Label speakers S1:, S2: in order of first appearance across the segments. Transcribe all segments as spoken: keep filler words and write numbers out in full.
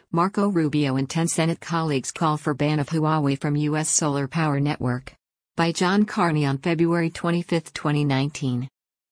S1: Marco Rubio and ten Senate colleagues call for ban of Huawei from U S solar power network. By John Carney on February twenty-fifth, twenty nineteen.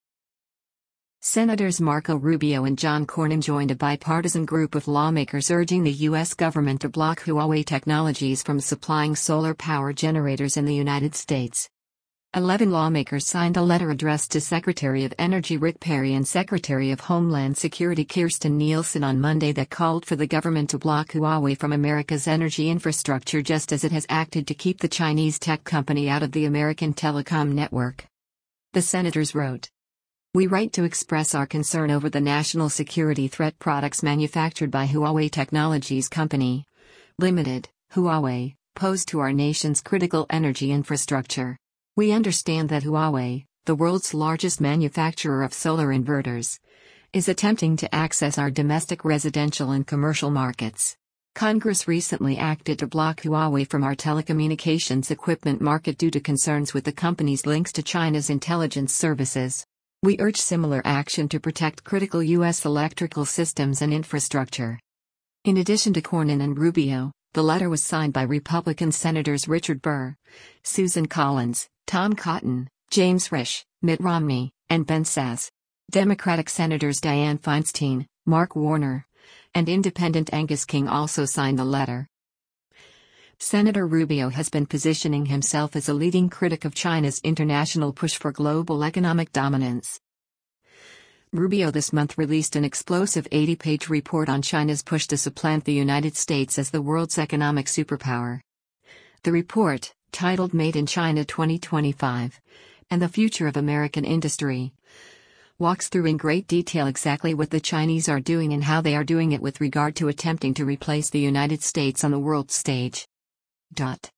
S1: Senators Marco Rubio and John Cornyn joined a bipartisan group of lawmakers urging the U S government to block Huawei Technologies from supplying solar power generators in the United States. Eleven lawmakers signed a letter addressed to Secretary of Energy Rick Perry and Secretary of Homeland Security Kirstjen Nielsen on Monday that called for the government to block Huawei from America's energy infrastructure just as it has acted to keep the Chinese tech company out of the American telecom network. The senators wrote, "We write to express our concern over the national security threat products manufactured by Huawei Technologies Company Limited, Huawei, pose to our nation's critical energy infrastructure. We understand that Huawei, the world's largest manufacturer of solar inverters, is attempting to access our domestic residential and commercial markets. Congress recently acted to block Huawei from our telecommunications equipment market due to concerns with the company's links to China's intelligence services. We urge similar action to protect critical U S electrical systems and infrastructure." In addition to Cornyn and Rubio, the letter was signed by Republican Senators Richard Burr, Susan Collins, Tom Cotton, James Risch, Mitt Romney, and Ben Sasse. Democratic Senators Dianne Feinstein, Mark Warner, and Independent Angus King also signed the letter. Senator Rubio has been positioning himself as a leading critic of China's international push for global economic dominance. Rubio this month released an explosive eighty-page report on China's push to supplant the United States as the world's economic superpower. The report, titled Made in China twenty twenty-five, and the Future of American Industry, walks through in great detail exactly what the Chinese are doing and how they are doing it with regard to attempting to replace the United States on the world stage. Dot.